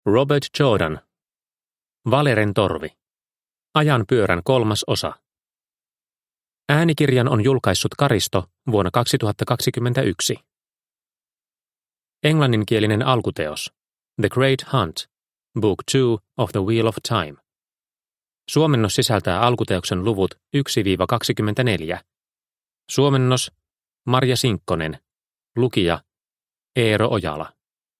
Robert Jordan. Valeren torvi. Ajan pyörän 3. osa. Äänikirjan on julkaissut Karisto vuonna 2021. Englanninkielinen alkuteos. The Great Hunt. Book 2 of the Wheel of Time. Suomennos sisältää alkuteoksen luvut 1-24. Suomennos Marja Sinkkonen. Lukija Eero Ojala.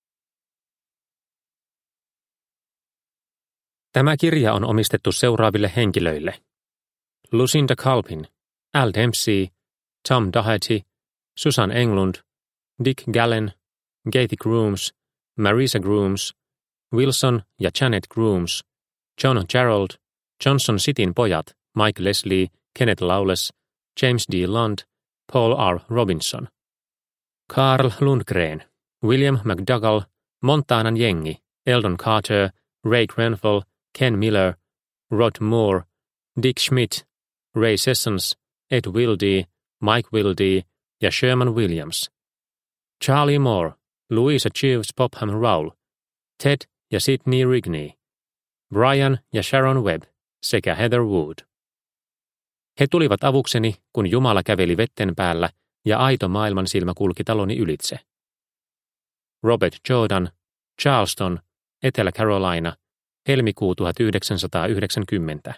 Tämä kirja on omistettu seuraaville henkilöille: Lucinda Culpin, Al Dempsey, Tom Doherty, Susan Englund, Dick Gallen, Kathy Grooms, Marisa Grooms, Wilson ja Janet Grooms, John Gerald, Johnson Cityn pojat, Mike Leslie, Kenneth Lawless, James D. Lund, Paul R. Robinson, Carl Lundgren, William McDougall, Montanan jengi, Eldon Carter, Ray Grenfell, Ken Miller, Rod Moore, Dick Schmidt, Ray Sessions, Ed Wilde, Mike Wilde ja Sherman Williams, Charlie Moore, Louisa Jeeves Popham Rowell, Ted ja Sidney Rigney, Brian ja Sharon Webb sekä Heather Wood. He tulivat avukseni, kun Jumala käveli vetten päällä ja aito maailman silmä kulki taloni ylitse. Robert Jordan, Charleston, Etelä-Carolina, helmikuu 1990.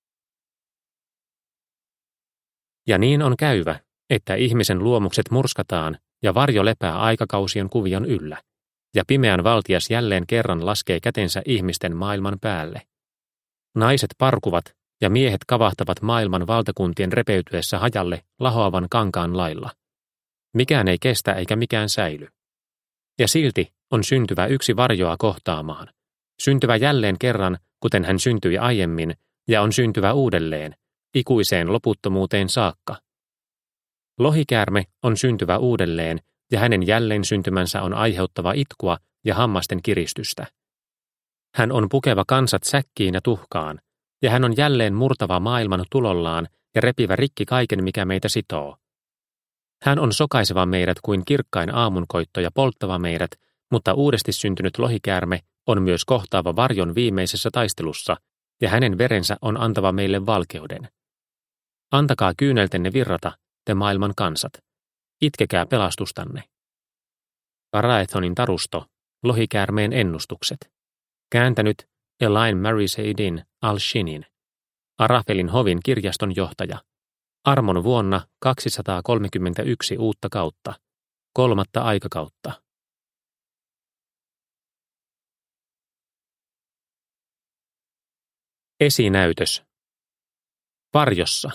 Ja niin on käyvä, että ihmisen luomukset murskataan ja varjo lepää aikakausien kuvion yllä, ja pimeän valtias jälleen kerran laskee kätensä ihmisten maailman päälle. Naiset parkuvat ja miehet kavahtavat maailman valtakuntien repeytyessä hajalle lahoavan kankaan lailla. Mikään ei kestä eikä mikään säily. Ja silti on syntyvä yksi varjoa kohtaamaan. Syntyvä jälleen kerran, kuten hän syntyi aiemmin, ja on syntyvä uudelleen, ikuiseen loputtomuuteen saakka. Lohikäärme on syntyvä uudelleen, ja hänen jälleen syntymänsä on aiheuttava itkua ja hammasten kiristystä. Hän on pukeva kansat säkkiin ja tuhkaan, ja hän on jälleen murtava maailman tulollaan ja repivä rikki kaiken, mikä meitä sitoo. Hän on sokaiseva meidät kuin kirkkain aamunkoitto ja polttava meidät, mutta uudesti syntynyt lohikäärme on myös kohtaava varjon viimeisessä taistelussa, ja hänen verensä on antava meille valkeuden. Antakaa kyyneltenne virrata, te maailman kansat. Itkekää pelastustanne. Paraethonin tarusto, lohikäärmeen ennustukset. Kääntänyt Elaine Mariseidin Al-Shinin. Arafelin hovin kirjaston johtaja. Armon vuonna 231 uutta kautta. 3. aikakautta. Esinäytös. Varjossa.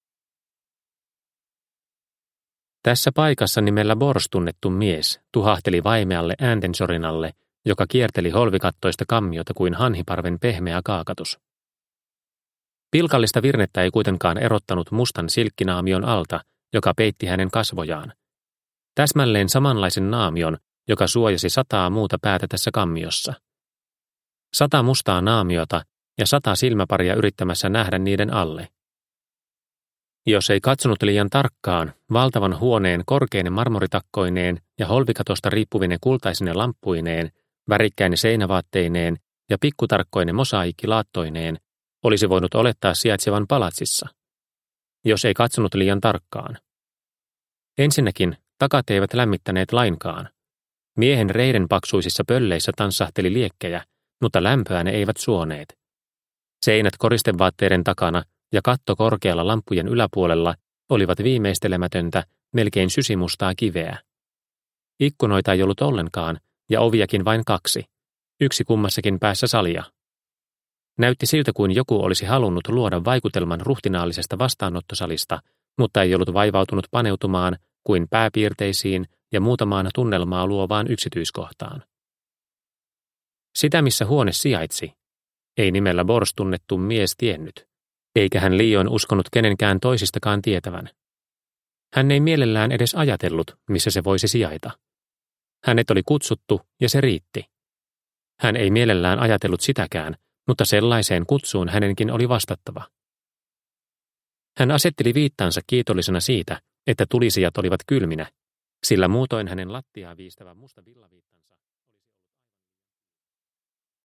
Tässä paikassa nimellä Bors tunnettu mies tuhahteli vaimealle ääntensorinalle, joka kierteli holvikattoista kammiota kuin hanhiparven pehmeä kaakatus. Pilkallista virnettä ei kuitenkaan erottanut mustan silkkinaamion alta, joka peitti hänen kasvojaan. Täsmälleen samanlaisen naamion, joka suojasi 100 muuta päätä tässä kammiossa. 100 mustaa naamiota ja 100 silmäparia yrittämässä nähdä niiden alle. Jos ei katsonut liian tarkkaan, valtavan huoneen korkeine marmoritakkoineen ja holvikatosta riippuvine kultaisine lamppuineen, värikkäine seinävaatteineen ja pikkutarkkoine mosaikkilaattoineen, olisi voinut olettaa sijaitsevan palatsissa. Jos ei katsonut liian tarkkaan. Ensinnäkin takat eivät lämmittäneet lainkaan. Miehen reidenpaksuisissa pölleissä tanssahteli liekkejä, mutta lämpöä ne eivät suoneet. Seinät koristevaatteiden takana ja katto korkealla lamppujen yläpuolella olivat viimeistelemätöntä, melkein sysimustaa kiveä. Ikkunoita ei ollut ollenkaan, ja oviakin vain 2, yksi kummassakin päässä salia. Näytti siltä, kuin joku olisi halunnut luoda vaikutelman ruhtinaallisesta vastaanottosalista, mutta ei ollut vaivautunut paneutumaan kuin pääpiirteisiin ja muutamaan tunnelmaa luovaan yksityiskohtaan. Sitä, missä huone sijaitsi, ei nimellä Bors tunnettu mies tiennyt, eikä hän liioin uskonut kenenkään toisistakaan tietävän. Hän ei mielellään edes ajatellut, missä se voisi sijaita. Hänet oli kutsuttu ja se riitti. Hän ei mielellään ajatellut sitäkään, mutta sellaiseen kutsuun hänenkin oli vastattava. Hän asetteli viittansa kiitollisena siitä, että tulisijat olivat kylminä, sillä muutoin hänen lattiaa viistävä musta villaviittansa